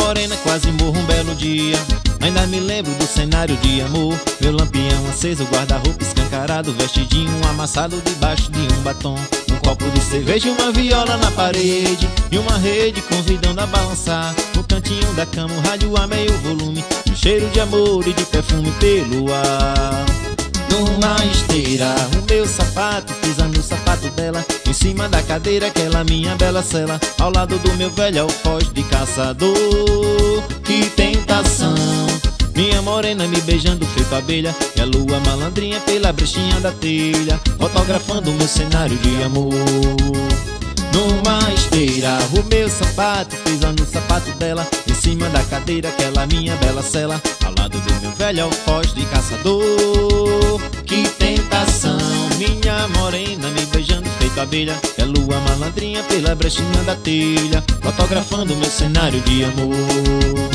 morena, quase morro um belo dia. Ainda me lembro do cenário de amor. Meu lampião aceso, guarda-roupa escancarado, vestidinho amassado debaixo de um batom. Um copo de cerveja e uma viola na parede, e uma rede convidando a balançar. No cantinho da cama o rádio a meio volume, um cheiro de amor e de perfume pelo ar. Numa esteira, o meu sapato pisa no sapato dela, em cima da cadeira, aquela minha bela cela, ao lado do meu velho alfoz de caçador. Que tentação, minha morena me beijando feito abelha, e a lua malandrinha pela brechinha da telha, fotografando o meu cenário de amor. Numa esteira, o meu sapato pisa no sapato dela, em cima da cadeira, aquela minha bela cela, ao lado do meu velho alfoz de caçador. Que tentação, minha morena me beijando feito abelha, e a lua malandrinha pela brechinha da telha, fotografando o meu cenário de amor.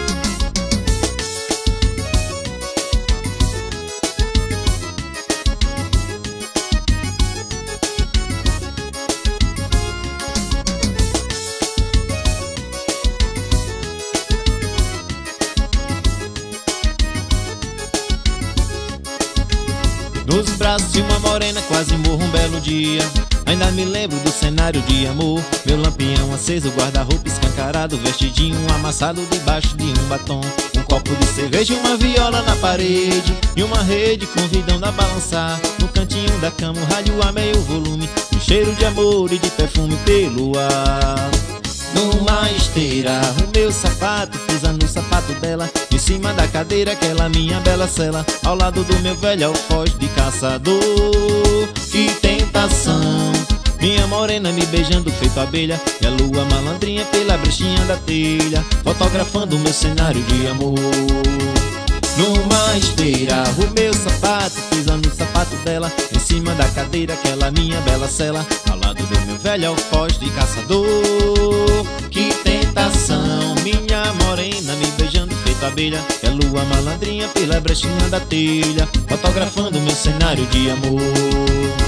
Nos braços de uma morena, quase morro um belo dia. Ainda me lembro do cenário de amor. Meu lampião aceso, guarda-roupa escancarado, vestidinho amassado debaixo de um batom. Um copo de cerveja e uma viola na parede, e uma rede convidando a balançar. No cantinho da cama o rádio a meio volume, um cheiro de amor e de perfume pelo ar. Numa esteira, o meu sapato pisa no sapato dela, em cima da cadeira, aquela minha bela cela, ao lado do meu velho alfoz de caçador. Que tentação, minha morena me beijando feito abelha, e a lua malandrinha pela brechinha da telha, fotografando o meu cenário de amor. Numa esteira, o meu sapato pisa no sapato dela, em cima da cadeira, aquela minha bela cela, ao lado do meu velho alfoz de caçador. Que tentação, minha morena me beijando feito abelha, e a lua malandrinha pela brechinha da telha, fotografando o meu cenário de amor.